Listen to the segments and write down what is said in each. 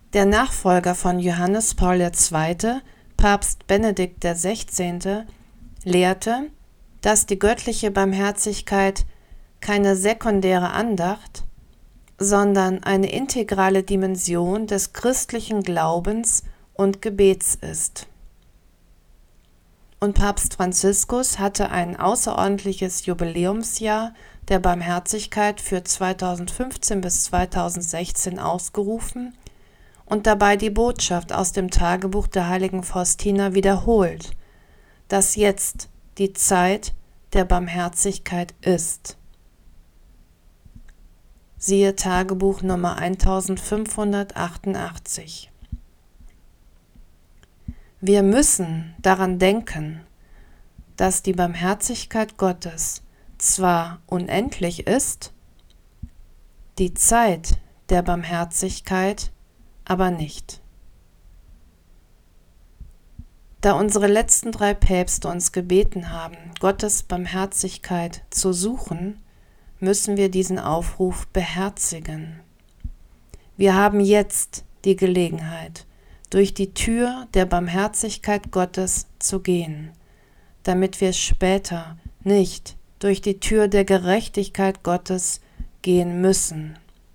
Der Nachfolger von Johannes Paul II., Papst Benedikt XVI., lehrte, dass die göttliche Barmherzigkeit keine sekundäre Andacht, sondern eine integrale Dimension des christlichen Glaubens und Gebets ist. Und Papst Franziskus hatte ein außerordentliches Jubiläumsjahr der Barmherzigkeit für 2015 bis 2016 ausgerufen und dabei die Botschaft aus dem Tagebuch der heiligen Faustina wiederholt, dass jetzt die Zeit der Barmherzigkeit ist. Siehe Tagebuch Nummer 1588. Wir müssen daran denken, dass die Barmherzigkeit Gottes zwar unendlich ist, die Zeit der Barmherzigkeit aber nicht. Da unsere letzten 3 Päpste uns gebeten haben, Gottes Barmherzigkeit zu suchen, müssen wir diesen Aufruf beherzigen. Wir haben jetzt die Gelegenheit, durch die Tür der Barmherzigkeit Gottes zu gehen, damit wir später nicht durch die Tür der Gerechtigkeit Gottes gehen müssen.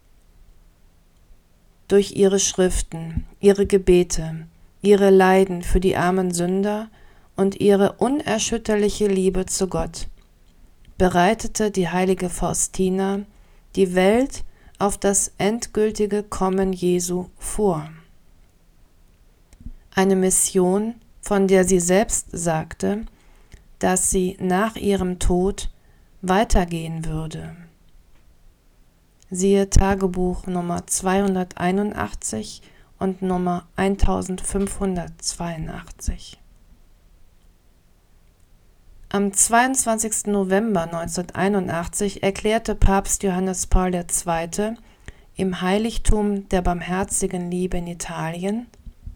Durch ihre Schriften, ihre Gebete, ihre Leiden für die armen Sünder und ihre unerschütterliche Liebe zu Gott bereitete die heilige Faustina die Welt auf das endgültige Kommen Jesu vor. Eine Mission, von der sie selbst sagte, dass sie nach ihrem Tod weitergehen würde. Siehe Tagebuch Nummer 281 und Nummer 1582. Am 22. November 1981 erklärte Papst Johannes Paul II. Im Heiligtum der Barmherzigen Liebe in Italien: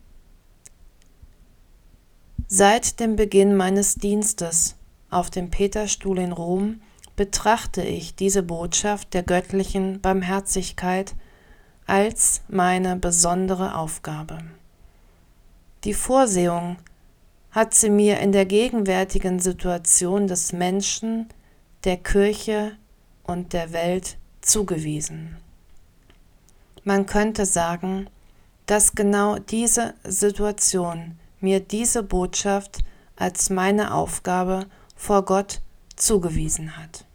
Seit dem Beginn meines Dienstes auf dem Petersstuhl in Rom betrachte ich diese Botschaft der göttlichen Barmherzigkeit als meine besondere Aufgabe. Die Vorsehung hat sie mir in der gegenwärtigen Situation des Menschen, der Kirche und der Welt zugewiesen. Man könnte sagen, dass genau diese Situation mir diese Botschaft als meine Aufgabe vor Gott zugewiesen hat.